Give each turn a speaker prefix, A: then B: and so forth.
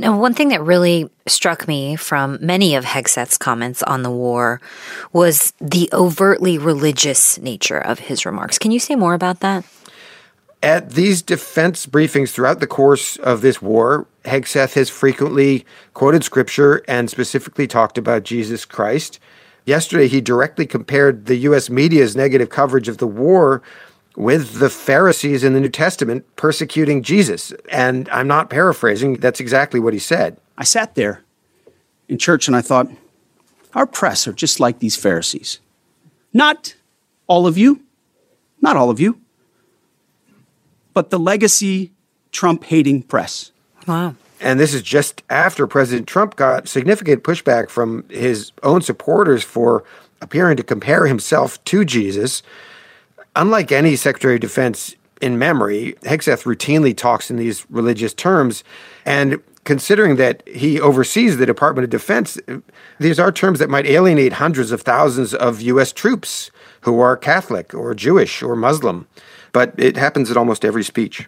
A: Now, one thing that really struck me from many of Hegseth's comments on the war was the overtly religious nature of his remarks. Can you say more about that?
B: At these defense briefings throughout the course of this war, Hegseth has frequently quoted scripture and specifically talked about Jesus Christ. Yesterday, he directly compared the U.S. media's negative coverage of the war with the Pharisees in the New Testament persecuting Jesus. And I'm not paraphrasing, that's exactly what he said.
C: I sat there in church and I thought, our press are just like these Pharisees. Not all of you, but the legacy Trump-hating press.
A: Wow.
B: And this is just after President Trump got significant pushback from his own supporters for appearing to compare himself to Jesus. Unlike any Secretary of Defense in memory, Hegseth routinely talks in these religious terms. And considering that he oversees the Department of Defense, these are terms that might alienate hundreds of thousands of U.S. troops who are Catholic or Jewish or Muslim. But it happens at almost every speech.